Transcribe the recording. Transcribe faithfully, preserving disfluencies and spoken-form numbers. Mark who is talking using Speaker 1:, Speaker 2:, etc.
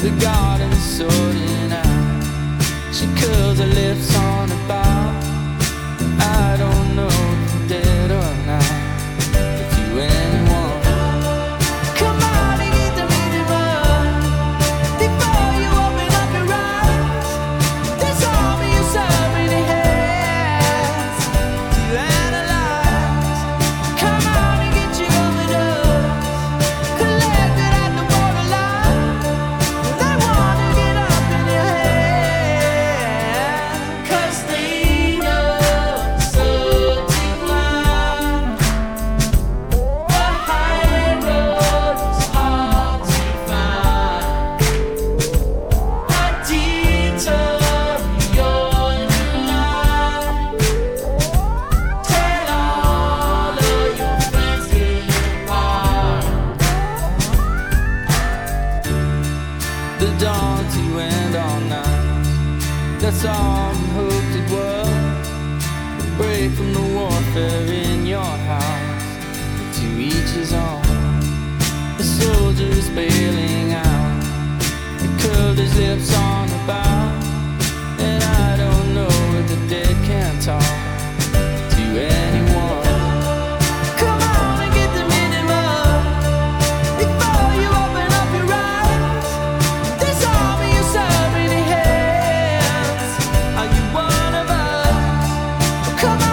Speaker 1: The garden's sorting out. She curls her lips on a bar. I don't know if you're dead or not. If you anyone, come on and get the minimum before you open up your eyes. There's army you serve in your hands to analyze. Come on and get your overdose collected at the borderline. They wanna get up in your head 'cause they know so decline. The high road is hard to find. A detour you're in line. Tell all of your friends get apart. The dawn's you end all night. That's all we hoped it was. A break from the warfare in your house. To each his own. The soldier is bailing out. He curled his lips on the bow. And I don't know if the dead can talk to anyone. Come on and get the minimum before you open up your eyes. This army you serve in your hands. Are you one of us? Come on.